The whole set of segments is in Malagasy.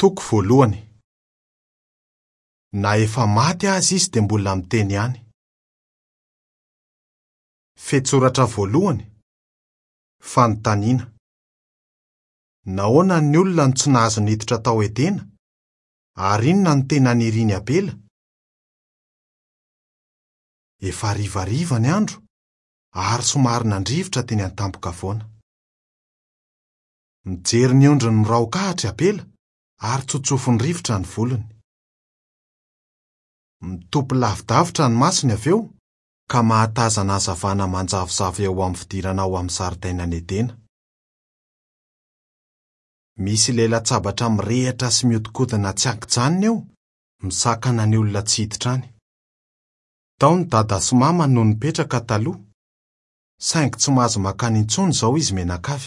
Toko voalohany. Na efa maty azy izy dia mbola miteny ihany. Fetsoratra voalohany. Fanontaniana. Nahoana ny olona no tsy nahazo niditra tao Edena? Ary inona no tena niriny Abela? Efa harivariva ny andro, ary somary nandrivotra teny an-tampoka foana. Mijery ny ondriny miraokahatra Abela, ary tsotsofony rivotra ny volony. Mitopy lavidavitra ny masony avy eo, ka mahatazana hazavana manjavozavo eo amin'ny fidirana ao amin'ny zaridainan'i Edena. Misy lela-tsabatra mirehatra sy mihodinkodina tsy ankijanona eo, misakana ny olona tsy hiditra any. Tao ny dada sy mama no nipetraka taloha, saingy tsy mahazo makany intsony izao izy menakavy.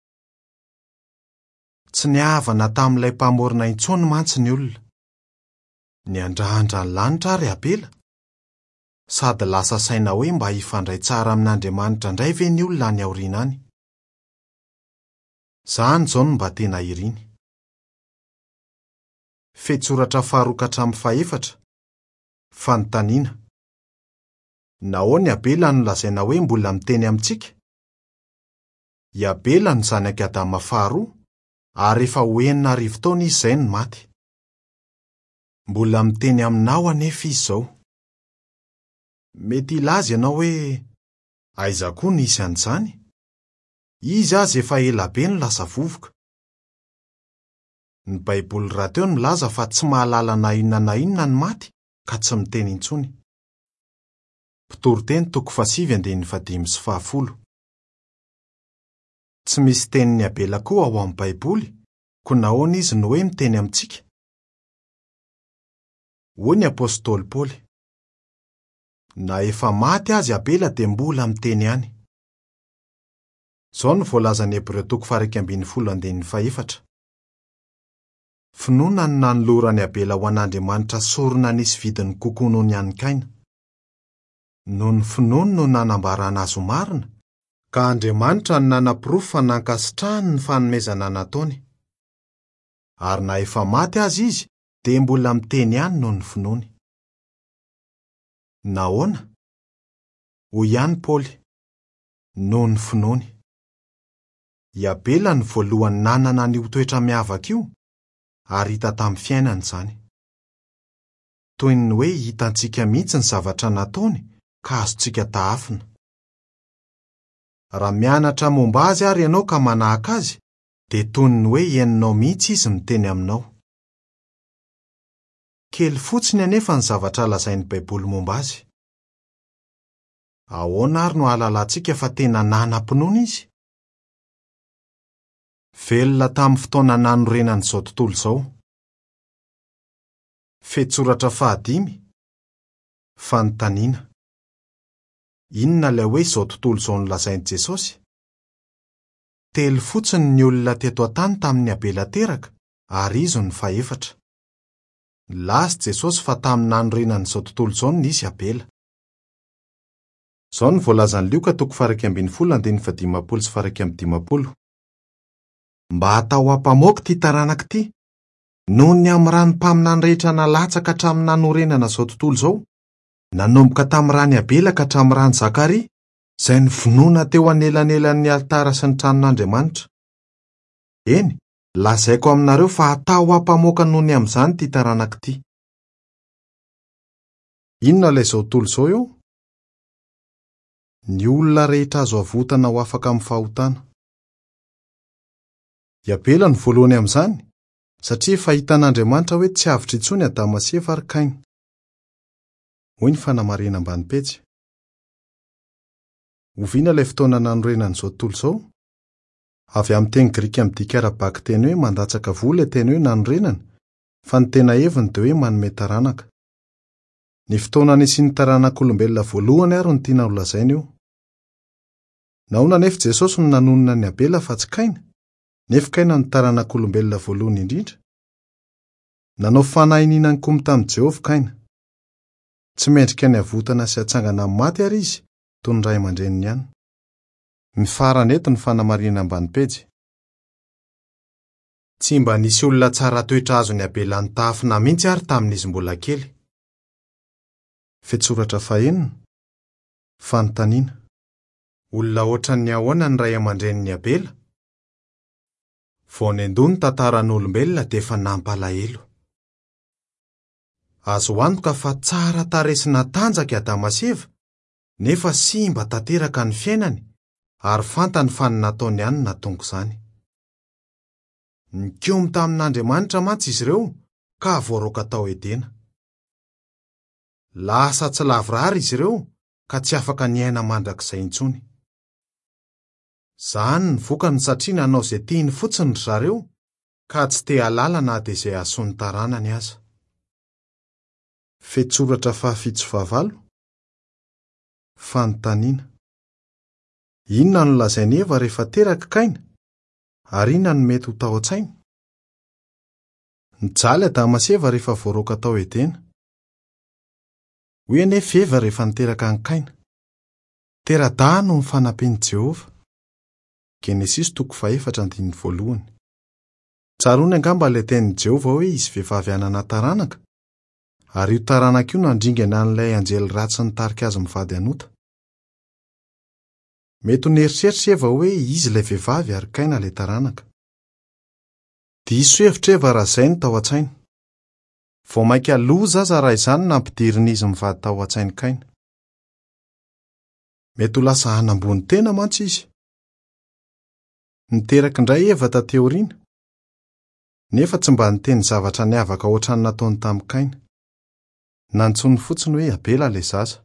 Tsy nihavana tamin'ilay mpamorona intsony mantsy ny olona. Niandrahandra ny lanitra ary Abela, sady lasa saina hoe mba hifandray tsara amin'Andriamanitra indray ve ny olona any aoriana any. Izany izao no mba tena iriny. Fetsoratra faharokatra amin'ny fahaefatra. Fanontaniana. Nahoana Abela no lazaina hoe mbola miteny amintsika? I Abela no zanak'Adama faharoa, ary efa ho 4,000 taona izy izay no maty. Mbola miteny aminao anefa izy izao. Mety ilaza ianao hoe aiza koa nisy an'izany? Izy azy efa ela be no lasa vovoka. Ny Baiboly rahateo no milaza fa tsy mahalala na inona ny maty ka tsy miteny intsony. Mpitoroteny 7:15. Tsy misy tenin'ny Abela koa ao amin'ny Baiboly, koa nahoana izy no hoe miteny amintsika? Hoy ny apôstôly Paoly. Na efa maty azy Abela dia mbola miteny ihany. Izao no voalazan'ny Hebreo 12:14. Finoana ny nanolorany Abela ho an'Andriamanitra sorona nisy vidiny kokoa noho ny an'i Kaina. Noho ny finoany no nanambarana azy ho marina, ka Andriamanitra no nanam-pirofo fa nankasitrahany ny fanomezana nataony. Ary na efa maty azy izy, dia mbola miteny ihany noho ny finoany. Nahoana? Hoy ihany Paoly, noho ny finoany. I Abela ny voalohany nanana ny toetra miavaka io, ary hita tamin'ny fiainany izany. Toy ny hoe hitantsika mihitsy ny zavatra nataony, ka azontsika tahafina. Raha mianatra momba azy ary ianao ka manahaka azy, dia toy ny hoe henonao mihitsy izy miteny aminao. Kely fotsiny anefa ny zavatra lazain'ny Baiboly momba azy. Ahoana ary no ahalalantsika fa tena nanam-pinoana izy? Velona tamin'ny fotoana nanorenan'izao tontolo izao. Fetsoratra 5. Fanontaniana. Inona ilay hoe izao tontolo izao nolazain'i Jesosy? Telo fotsiny ny olona teto an-tany tamin'ny Abela teraka, ary izy ny fahaefatra. Laza Jesosy fa tamin'ny nanorenan'izao tontolo izao nisy Abela. Izao ny voalazan'ny Lioka 12:15-20. Mba hatao hampamoaka ity taranaka ity, noho ny amin'ny ranom-paminany rehetra nalatsaka hatramin'ny nanorenana izao tontolo izao, nanomboka tamin'ny rany Abela ka hatramin'ny rany Zakaria, izay novonoina teo anelanelan'ny altara sy ny tranon'Andriamanitra. Eny, lazaiko aminareo fa hatao hampamoaka noho ny amin'izany ity taranaka ity. Inona ilay izao tontolo izao eo? Ny olona rehetra azo avotana ho afaka amin'ny fahotana. I Abela ny voalohany amin'izany, satria fahitan'Andriamanitra hoe tsy avitra intsony Adama sy Eva ary Kaina. Hoy ny fanamarena ambany pejy. Oviana ilay fotoana nanorenan'izao tontolo izao. Avy amin'ny teny Grika midika ara-baka teny hoe mandatsaka vola teny hoe nanorenana, fa ny tena heviny dia hoe manome taranaka. Ny fotoana nisian'ny taranak'olombelona voalohany ary no tiana ho lazaina io. Nahoana anefa Jesosy no nanonona ny Abela fa tsy Kaina? Nefa Kaina no taranak'olombelona voalohany indrindra. Nanao fanahininany komy tamin'i Jehovah Kaina. Tsy mendrika ny avotana sy hatsangana amin'ny maty ary izy, toy ny ray aman-dreniny ihany. Mifarana eto ny fanamarena ambany pejy. Tsy mba nisy olona tsara toetra azo ny Abela tafina mihitsy ary tamin'izy mbola kely. Fetsoratra fahenina. Fanontaniana. Olona ohatran'ny ahoana ny ray aman-drenin'ny Abela? Vao nendony tantaran'olombelona dia efa nampalahelo. Azo antoka fa tsara taresina tanjaka Adama sy Eva, nefa simba tanteraka ny fiainany, ary fantany fa ny nataony ihany nahatonga izany. Nikomy tamin'Andriamanitra mantsy izy ireo, ka voaroka tao Edena. Lasa tsy lavrary izy ireo, ka tsy afaka niaina mandrakizay intsony. Zany ny vokany satria nanao izay tiany fotsiny ry zareo, ka tsy te halala na dia izay asony taranany aza. Fetsoratra fahafito-fahavalo. Fanontaniana. Inona no lazainy Eva rehefa teraka Kaina? Ary inona no mety ho tao an-tsainy? Nijaly Adama sy Eva rehefa voaroka tao Edena. Hoy anefa Eva rehefa niteraka an Kaina: tera-dà no ny fanampian'i Jehova. Genesis 4:1. Tsaroany angamba ilay tenin'i Jehova hoe izy vehivavy anana taranaka, ary io taranaka io nandringana an'ilay anjely ratsy nitarika azy mivady hanota. Mety ho nieritreritra Eva hoe izy ilay vehivavy ary Kaina ilay taranaka. Diso hevitra Eva raha izay no tao an-tsainy. Vao mainka loza aza raha izany nampidirina izy mivady tao an-tsainy Kaina. Mety ho lasa hanambony tena mantsy izy. Niteraka indray Eva taty aoriana, nefa tsy mba niteny zavatra niavaka ohatran'ny nataony tamin'i Kaina. Nantsoiny fotsiny hoe Abela ilay zaza.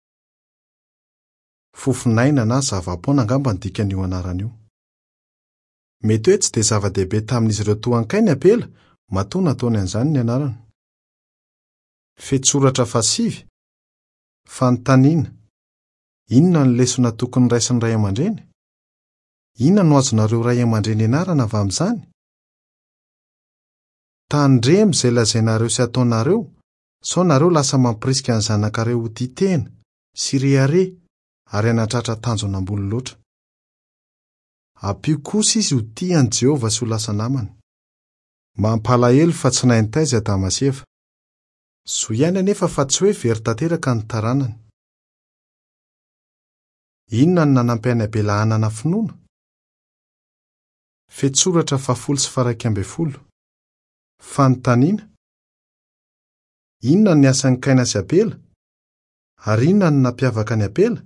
Fofinaina na zava-poana angamba ny dikan'io anaran'io. Mety hoe tsy dia zava-dehibe tamin'izy ireo toan'i Kaina Abela, matoa nataony an'izany ny anarany. Fetsoratra fahasivy. Fanontaniana. Inona ny lesona tokony raisin'ny ray aman-dreny? Inona no azonareo ray aman-dreny anarana avy amin'izany? Tandremo izay lazainareo sy ataonareo, sao nareo lasa mampirisika ny zanakareo ho titena sy rehare ary hanatratra tanjona ambony loatra. Ampio kosa izy ho tian'i Jehova sy ho lasa namany. Mampalahelo fa tsy nainy taiza Adama sy Eva. Soa ihany anefa fa tsy hoe very tanteraka ny taranany. Inona no nanampy an'i Abela hanana finoana? Fetsoratra 112. Fanontaniana. Inona ny asan'i Kaina sy Abela? Ary inona ny nampiavaka ny Abela?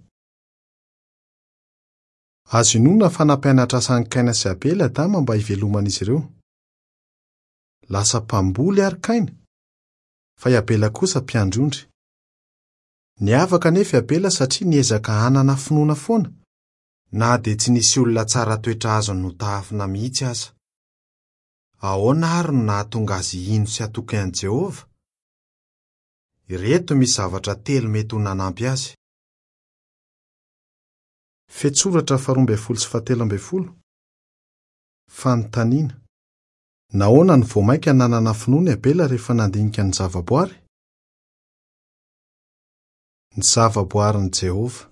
Azo inona fa nampianatra asan'i Kaina sy Abela Adama mba hiveloman'izy ireo. Lasa mpamboly ary Kaina, fa i Abela kosa mpiandry-ondry. Niavaka anefa i Abela satria niezaka hanana finoana foana, na dia tsy nisy olona tsara toetra azony no tahafina mihitsy aza. Ahoana ary no nahatonga azy hino sy hatoky an'i Jehova? Ireto misy zavatra telo mety ho nanampy azy. Fetsoratra 12:17. Fanontaniana. Nahoana ny vao mainka nanana finoana Abela rehefa nandinika ny zavaboary? Ny zavaboarin'i Jehova.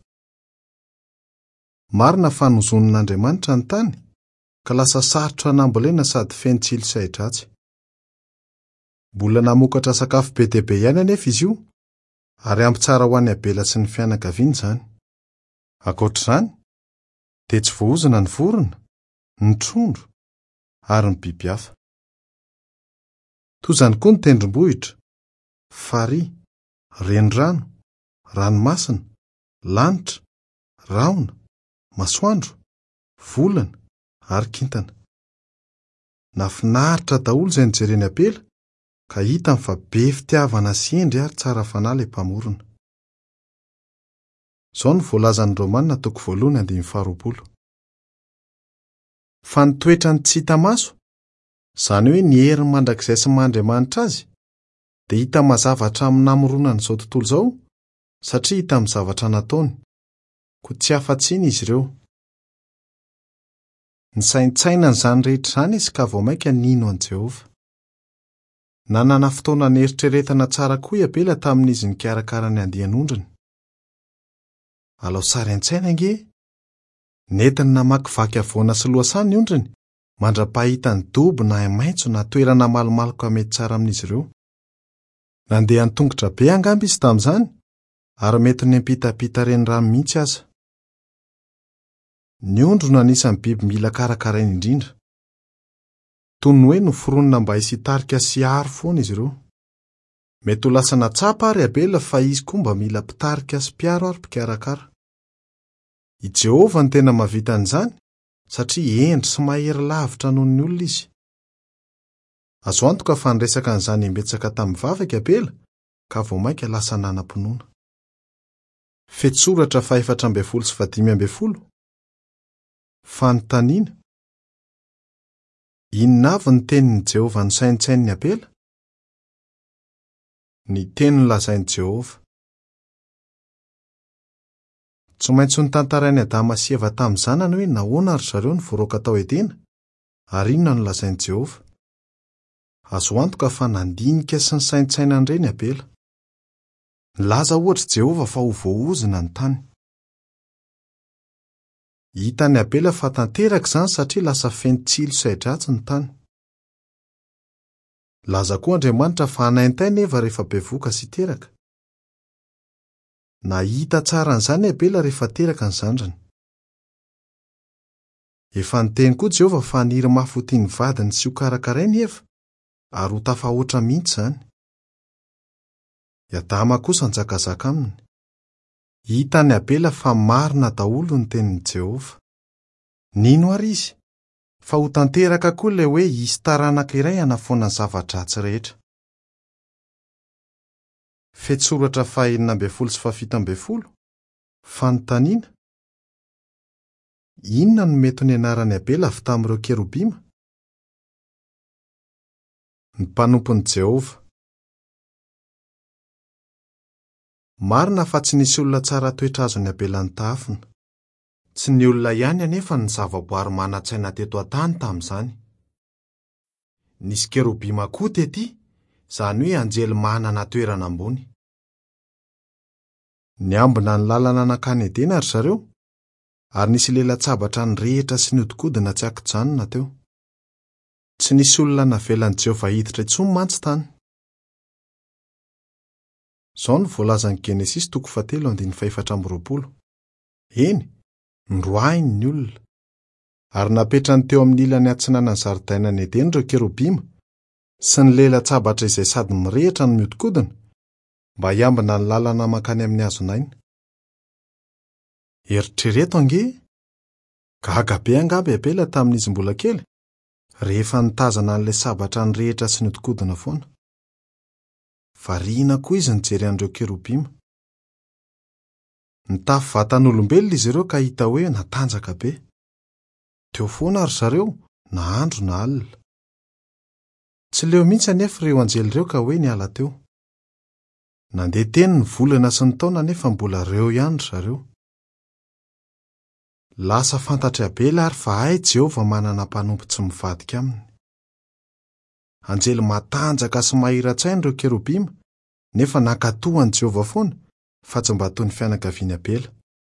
Marina fa nozon'Andriamanitra ny tany, ka lasa sarotra hanambolena sady feno tsilo sy ahi-dratsy. Mbola namokatra sakafo be dia be ihany anefa izy io, ary ampy tsara ho an'i Abela sy ny fianakaviany izany. Ankoatr'izany, dia tsy voahozona ny vorona, ny trondro, ary ny biby hafa. Toy izany koa ny tendrombohitra, farihy, renirano, ranomasina, lanitra, rahona, masoandro, volana, ary kintana. Nafinaritra daholo izay nijereny Abela, ka hitany fa be fitiavana sy endry ary tsara fanahy ilay mpamorona. Izao no voalazan'ny Romanina 2:12. Fa ny toetrany tsy hita maso, izany hoe ny herin'ny mandrakizay sy Mandriamanitra azy, dia hita mazava hatramin'ny namoronana izao tontolo izao, satria hita amin'ny zavatra nataony, koa tsy afa-tsy iny izy ireo. Nisaintsaina n'izany rehetra izany izy ka vao mainka nino an'i Jehova. Nanana fotoana nieritreretana tsara koa i Abela tamin'izy nikarakara ny andian'ondriny. Alao sary an-tsaina ange, nentina namakivaky avoana sy loasany ny ondriny, mandra-pahita ny dobo na maitso na toerana malomaloka mety tsara amin'izy ireo. Nandeha an-tongotra be angamba izy tamin'izany, ary mety niampitapita reny rano mihitsy aza. Ny ondro no anisan'ny biby mila karakaraina indrindra. Toy ny hoe noforonina mba hisitarika sy haro foana izy ireo. Mety ho lasa natsapa ary Abela fa izy koa mba mila pitarika sy piaro ary pikarakara. I Jehovah ny tena mahavita an'izany, satria endry sy mahery lavitra noho ny olona izy. Azo antoka fa niresaka an'izany embetsaka tamin'ny vavaka Abela, ka vao mainka lasa nanam-pinoana. Fetsoratra 420. Fanontaniana. Inona avy ny tenin'ny Jehovah no saintsain'ny Abela? Ny teny nolazain'i Jehovah. Tsy maintsy nitantarain'i Adama sy Eva tamin'ny zanany hoe nahoana ary zareo no voaroaka tao Edena, ary inona no nolazain'i Jehovah? Azo antoka fa nandinika sy nisaintsainan'ireny Abela. Nilaza ohatra Jehovah fa ho voaozina ny tany. Hitan'ny Abela fa tanteraka izany satria lasa feno tsilo sy ahi-dratsy ny tany. Laza koa Andriamanitra fa hanaintain nefa rehefa bevoka sy teraka. Nahita tsara an'izany Abela rehefa teraka ny zandrany. Efa niteny koa Jehovah fa haniry mafy ho tiany vadiny sy ho karakarainy efa, ary ho tafahoatra mihitsy izany. I Adama kosa njakazaka aminy. Hitan'ny Abela fa marina daholo ny tenin'i Jehovah. Nino ary izy? Fa ho tanteraka koa ilay hoe hisy taranaka iray hanafoana ny zava-dratsy rehetra. Fetsoratra 417. Fanontaniana. Inona no mety ny anaran'ny Abela avy tamin'ireo kerobima? Ny mpanompon'i Jehovah. Marina fa tsy nisy olona tsara toetra azon'ny Abela ny taafina. Tsy ny olona ihany anefa ny zavaboary manan-tsaina teto an-tany tamin'izany. Nisy kerobima koa tety, izany hoe anjely manana toerana ambony. Niambina ny lalana nakany Edena ry zareo, ary nisy lela-tsabatra nyrehitra sy niodikodina tsy ankijanona teo. Tsy nisy olona navelan'i Jehovah hiditra intsony mantsy tany. Izao no voalazan'i Genesis 3:4. Eny, nroahiny ny olona, ary napetrany teo amin'ny ilany atsinanany zaridainan'i Edena ireo kerobima, sy ny lela-tsabatra izay sady mirehitra no miodikodina, mba hiambina ny lalana mankany amin'ny hazonaina. Eritrereto ange, gaga be angamba Abela tamin'izy mbola kely, rehefa nitazana an'ilay sabatra nirehitra sy niodikodina foana. Variana koa izy nijery an'ireo kerobima. Nitafy vatan'olombelona izy ireo ka hita hoe natanjaka be. Teo foana ary zareo, na andro na alina. Tsy leo mihitsy anefa ireo anjely ireo ka hoe niala teo. Nandeha teny ny volana sy ny taona nefa mbola reo ihany zareo. Lasa fantatry Abela ary fa hay Jehovah manana mpanompo tsy mivadika aminy. Anjely matanjaka sy mahira-tsaina ireo kerobima, nefa nankatohan'i Jehovah foana, fa tsy mba toy ny fianakavian'i Abela.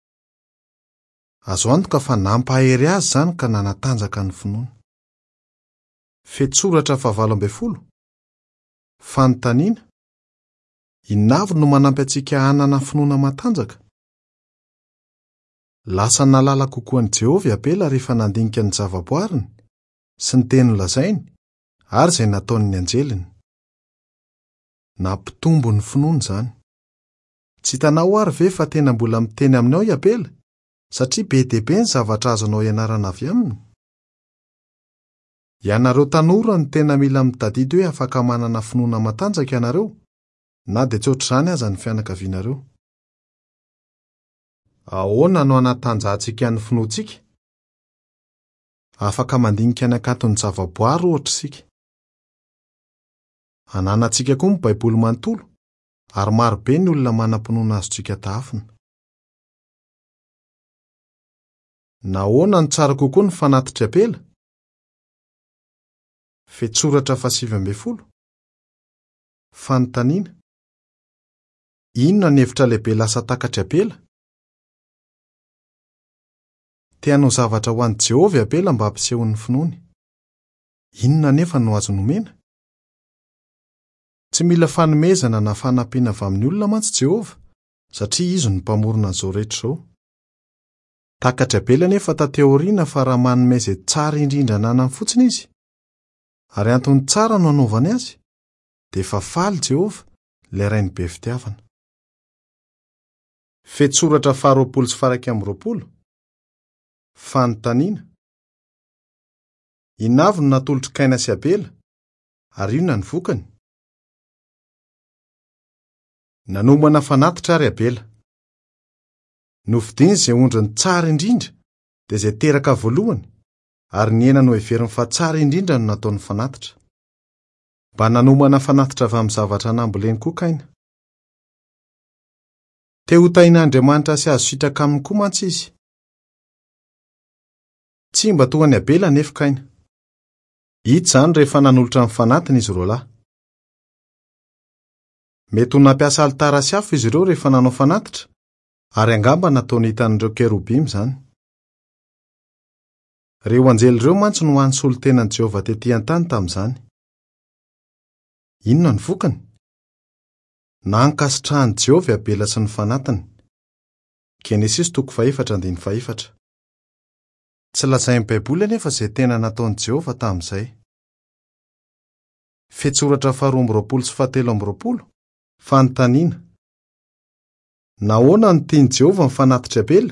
Azo antoka fa nampahery azy izany ka nanatanjaka ny finoana. Fetsoratra 5. Fanontaniana. Inona avy no manampy antsika hanana finoana matanjaka? Lasa nalala kokoan'i Jehovah Abela rehefa nandinika ny zavaboariny, sy ny teny nolazainy, ary izay nataony ny anjeliny. Nampitombo ny finoana izany. Tsy hitanao ary ve fa tena mbola miteny aminao i Abela, satria be dia be ny zavatra azonao ianarana avy aminy? Ianareo tanora ny tena mila mitadidy hoe afaka manana finoana matanjaka ianareo, na dia tsy ohatr'izany aza ny fianakavianareo. Ahoana no hanatanjahantsika ny finoantsika? Afaka mandinika ny akanton'ny zavaboary ohatra isika. Ananantsika koa ny Baiboly manontolo, ary maro be ny olona manam-pinoana azontsika taafina. Nahoana ny tsara kokoa ny fanatitra Abela? Fetsoratra 7. Fanontaniana. Inona ny hevitra lehibe lasa takatry Abela? Te hanao zavatra ho an'i Jehovah Abela mba hampisehoany finoany. Inona nefa no azo nomena? Tsy mila fanomezana na fanampiana avy amin'ny olona mantsy Jehova, satria izy no mpamorona an'izao rehetra izao. Takatra be nefa tateo aoriana fa raha manome izay tsara indrindra ananany fotsiny izy, ary antony tsara no anaovany azy, dia efa faly Jehova, ilay Rainy be fitiavana. Fetsoratra 20:20. Fanontaniana. Inavy no natolotry Kaina sy Abela, ary inona ny vokany? Nanomana fanatitra ary Abela. Novidiany izay ondriny tsara indrindra, dia izay teraka voalohany, ary ny hena no heveriny fa tsara indrindra no nataony fanatitra. Mba nanomana fanatitra avy amin'ny zavatra namboleny koa Kaina. Te ho tain'Andriamanitra sy azo sitraka aminy koa mantsy izy. Tsy mba toa ny Abela nefa Kaina. Hita izany rehefa nanolotra ny fanatiny izy roa lahy. Mety ho nampiasa alitara sy afo izy ireo rehefa nanao fanatitra, ary angamba nataony hitan'ireo kerubim izany. Ireo anjely ireo mantsy no hany solotenan'i Jehova tetỳ an-tany tamin'izany. Inona ny vokany? Nankasitrahan'i Jehova Abela sy ny fanatiny. Genesis 4:4. Tsy lazain'ny Baiboly anefa izay tena nataon'i Jehova tamin'izay. Fetsoratra 12:17. Fanontaniana. Nahoana no tiany Jehova ny fanatitra Abela?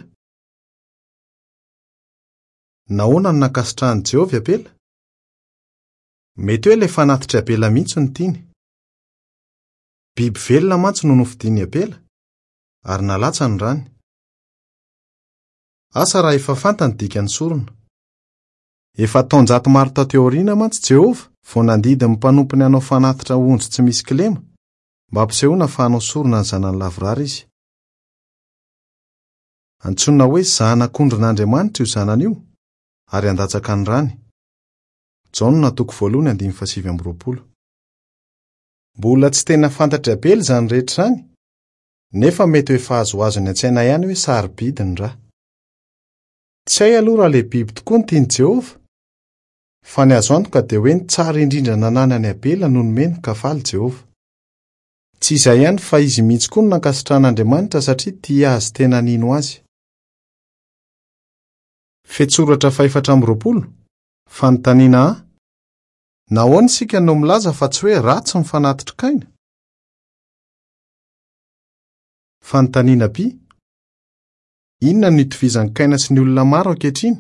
Nahoana no nankasitrahan'i Jehova Abela? Mety hoe ilay fanatitra Abela mihitsy no tiany. Biby velona mantsy no nofidiany Abela, ary nalatsa ny rany. Asa raha efa fantany dikany sorona. Efa taonjato maro tateo aoriana mantsy Jehova vao nandidy ny mpanompony hanao fanatitra ondry tsy misy kilema, mba hampisehoana fa hanao sorona ny zanany lavorary izy. Antsoina hoe zanak'ondrin'Andriamanitra io zanany io, ary handatsaka ny rany. Jaona 1:7. Mbola tsy tena fantatry Abela izany rehetra izany, nefa mety hoe fahazoazony an-tsaina ihany hoe saribidiny ra. Tsy hay aloha raha ilay biby tokoa no tiany Jehova, fa ny azo antoka dia hoe ny tsara indrindra nananany Abela no nomeny ka faly Jehova. Tsy izay ihany fa izy mihitsy koa no nankasitrahan'Andriamanitra satria tia azy tena nino azy. Fetsoratra 4:20. Fanontaniana. Nahoana isika no milaza fa tsy hoe ratsy ny fanatitra Kaina? Fanontaniana B. Inona no itovizan'ny Kaina sy ny olona maro ankehitriny?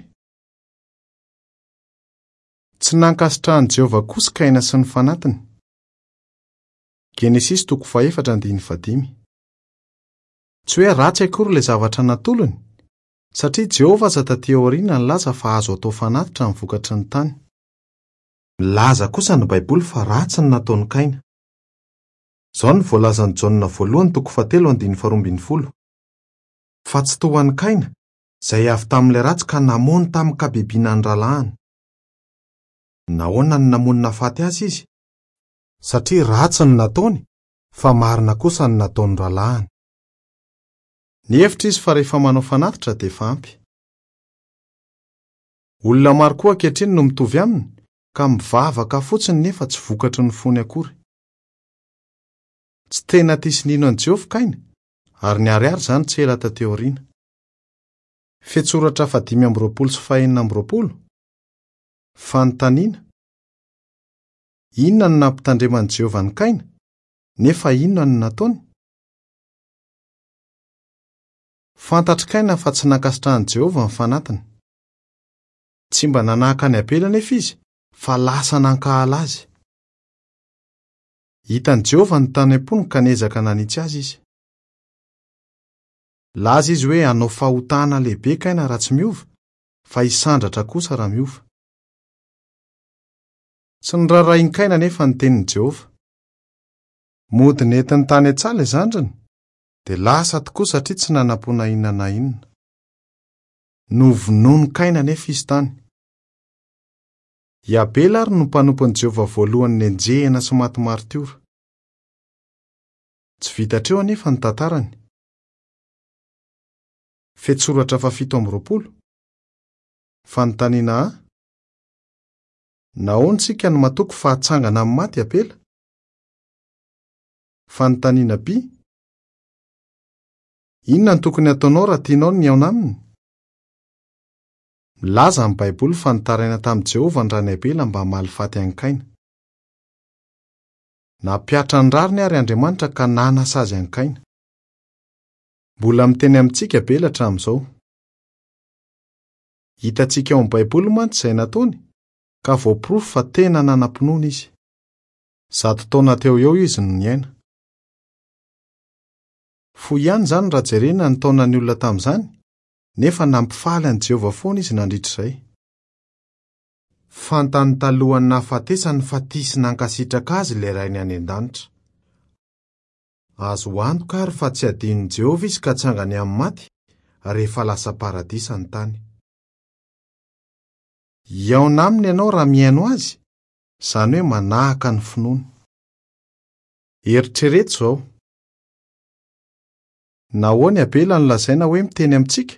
Tsy nankasitrahan'i Jehova kosa Kaina sy ny fanatiny. Genesis 4:4-5. Tsy hoe ratsy akory ilay zavatra natolony, satria Jehova aza tatỳ aoriana nilaza fa azo atao fanatitra ny vokatry ny tany. Milaza kosa ny Baiboly fa ratsy ny nataony Kaina. Izao ny voalazan'i Jaona 1:7-12. Fa tsy toa an'i Kaina, izay avy tamin'ilay ratsy ka namony tamin'ny kabebiana ny ralahany. Nahoana ny namonina faty azy izy? Satria ratsy ny nataony, fa marina kosa ny nataony ralahany. Ny hevitra izy fa rehefa manao fanatitra dia efa ampy. Olona maro koa ankehitriny no mitovy aminy, ka mivavaka fotsiny nefa tsy vokatry ny fony akory. Tsy tena tia sy nino an'i Jehova Kaina, ary niariary izany tsy ela tateo aoriana. Fetsoratra 5:20. Fanontaniana. Inona no nampitandreman'i Jehova ny Kaina, nefa inona no nataony? Fantatry Kaina fa tsy nankasitrahan'i Jehova ny fanatiny. Tsy mba nanahaka ny Abela nefa izy, fa lasa nankahala azy. Hitan'i Jehova ny tany am-pony ka niezaka nanitsy azy izy. Laza izy hoe hanao fahotana lehibe Kaina raha tsy miova, fa hisandratra kosa raha miova. Tsy nirarahin'i Kaina nefa ny tenin'i Jehova. Mody nentin'ny tany an-tsala izandriny, dia lasa tokoa satria tsy nanam-pona inona na inona. Novonoiny Kaina nefa izy tany. I Abela ary no mpanompon'i Jehova voalohany nenjehana sy maty martiora. Tsy vitatreo anefa ny tantarany. Fetsoratra 7:20. Fanontaniana. Nahoana sika no matoko fahatsangana amin'ny maty apela? Fanontaniana B. Inona no tokony ataonao raha tianao ny miaona aminy? Milaza amin'ny Baiboly fa nitaraina tamin'i Jehovah ny rany Abela mba hamaly hainkaina. Napiatra ny rariny ary Andriamanitra ka nanasa azy hankaina. Mbola miteny amintsika Abela hatramin'izao. Hitantsika ao amin'ny Baiboly mantsy izay nataony, ka voaporofo fa tena nanam-pinoana izy. 100 taona teo eo izy no niaina. Fohy ihany izany raha jerena ny taonan'ny olona tamin'izany, nefa nampifaly an'i Jehovah foana izy nandritrizay. Fantany talohan'ny nahafatesany fa tisy nankasitraka azy ilay rainy any an-danitra. Azo antoka ary fa tsy adinin'i Jehovah izy ka tsangany amin'ny maty rehefa lasa paradisa ny tany. Iaona aminy ianao raha miaino azy, izany hoe manahaka ny finoana. Eritrereto izao. Nahoana Abela no lazaina hoe miteny amintsika?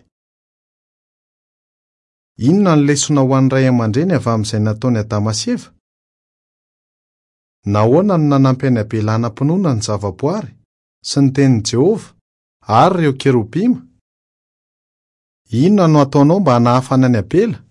Inona ny lesona ho an'ny ray aman-dreny avy amin'izay nataony Adama sy Eva? Nahoana no nanampy an'i Abela hanam-pinoana ny zavaboary sy ny tenin'i Jehovah ary ireo kerubima? Inona no ataonao mba hanahafana an'i Abela?